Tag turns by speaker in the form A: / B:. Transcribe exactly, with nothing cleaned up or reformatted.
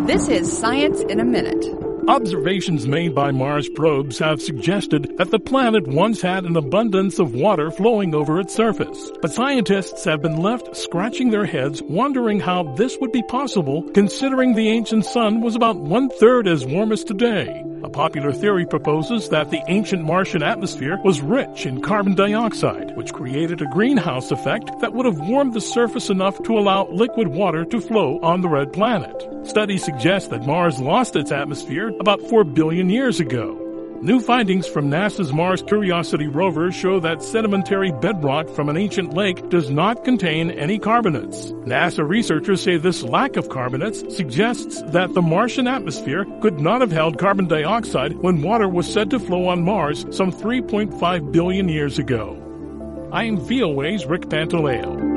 A: This is Science in a Minute.
B: Observations made by Mars probes have suggested that the planet once had an abundance of water flowing over its surface. But scientists have been left scratching their heads wondering how this would be possible considering the ancient sun was about one-third as warm as today. A popular theory proposes that the ancient Martian atmosphere was rich in carbon dioxide, which created a greenhouse effect that would have warmed the surface enough to allow liquid water to flow on the red planet. Studies suggest that Mars lost its atmosphere about four billion years ago. New findings from NASA's Mars Curiosity rover show that sedimentary bedrock from an ancient lake does not contain any carbonates. NASA researchers say this lack of carbonates suggests that the Martian atmosphere could not have held carbon dioxide when water was said to flow on Mars some three point five billion years ago. I am V O A's Rick Pantaleo.